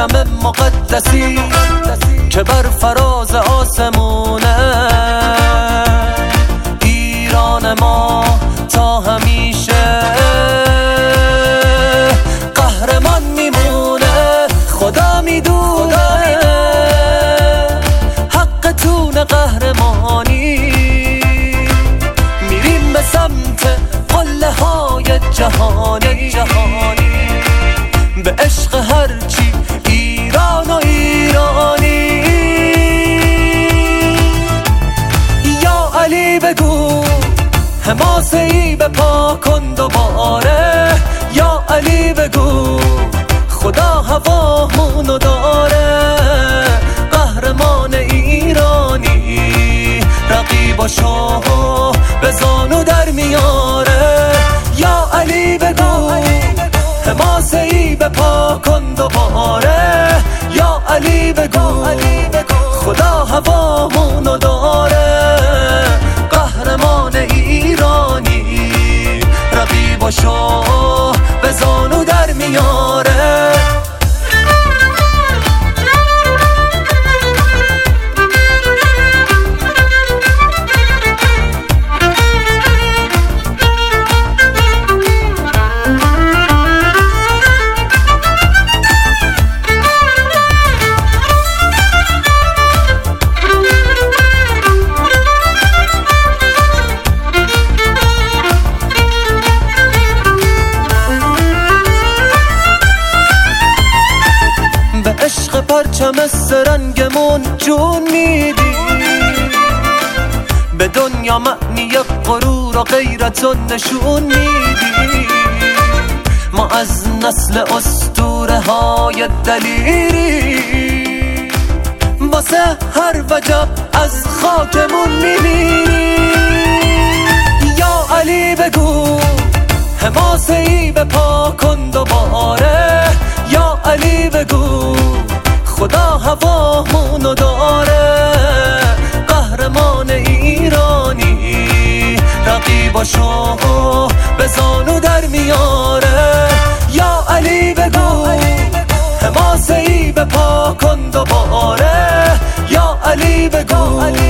علم مقدسی که بر فراز آسمونه. ایران ما تا همیشه قهرمان میمونه. خدا میدونه حقتون قهرمانی. میریم به سمت قله های جهانی به عشق هرچی ایران و ایرانی. یا علی بگو حماسه‌ای به پا کن دوباره. یا علی بگو خدا هوامونو داره. قهرمان ایرانی رقیباشو به زانو در میاره. یا علی بگو حماسه‌ای به پا کن دوباره. یا علی بگو خدا هوامونو داره. قهرمان ایرانی رقیباشو به زانو در میاره. به عشق پرچم سرنگمون جون میدی. به دنیا معنی غرور و غیرت و نشون میدی. ما از نسل اسطوره های دلیری واسه هر وجب از خاکمون میمیری. یا علی بگو حماسه‌ای به پا کن دوباره. یا علی بگو خدا هوامونو داره. قهرمان ایرانی رقیباشو به زانو در میاره. یا علی بگو حماسه‌ای به پا کن دوباره. یا علی بگو